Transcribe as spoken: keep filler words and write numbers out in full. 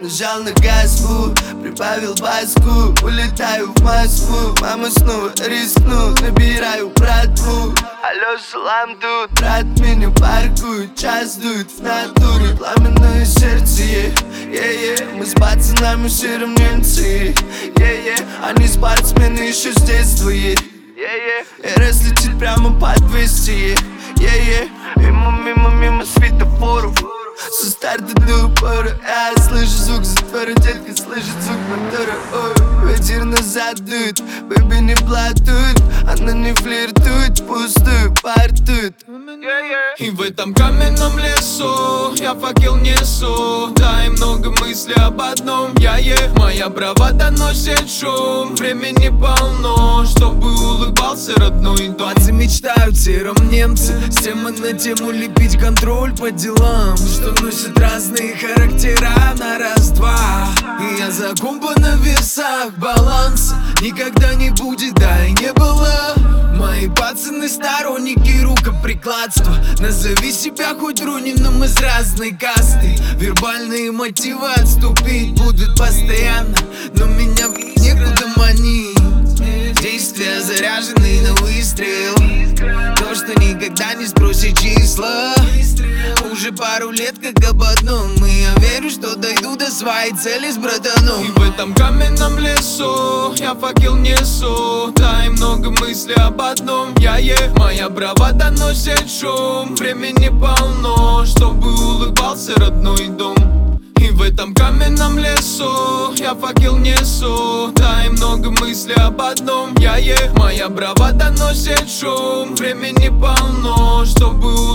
Нажал на газ, фу, прибавил баску. Улетаю в Москву, мама снова рискну. Набираю братву. Алло, салам тут, брат меня паркует. Час дует в натуре, пламенное сердце, е, е, е. Мы с пацанами серым немцы, е, е. Они спортсмены еще с детства, е, е, е. И разлетит прямо по двести, е, е, е. Мимо, мимо, мимо светофоров. Со старта до упора, я слышу звук затвора. Детка слышит звук мотора, ой. Ветер назад дует, бэби не платует. Она не флиртует, пустую партует. И в этом каменном лесу я факел несу. Да, и много мыслей об одном. Я е, моя бравада носит шум. Времени полно, чтобы улыбался родной дом. Пацы мечтают сером немцы. С темы на тему лепить контроль по делам, что носят разные характера на раз-два. И я за комбо на весах, баланса никогда не будет, да и не было. Мои пацаны сторонники рукоприкладства. Назови себя хоть Рунин, но мы с разной касты. Вербальные мотивы отступить будут постоянно, но меня некуда манить. Действия заряжены на выстрел. То, что никогда не сбросит числа. Уже пару лет как об одном. И я верю, что дойду до своей цели с братаном. И в этом каменном лесу я факел несу. Да, и много мыслей об одном. Я е, моя бравада носит шум. Времени полно, чтобы улыбался родной дом. И в этом каменном лесу я факел несу. Да, и много мыслей об одном. Я е, моя бравада носит шум. Времени полно, чтобы улыбался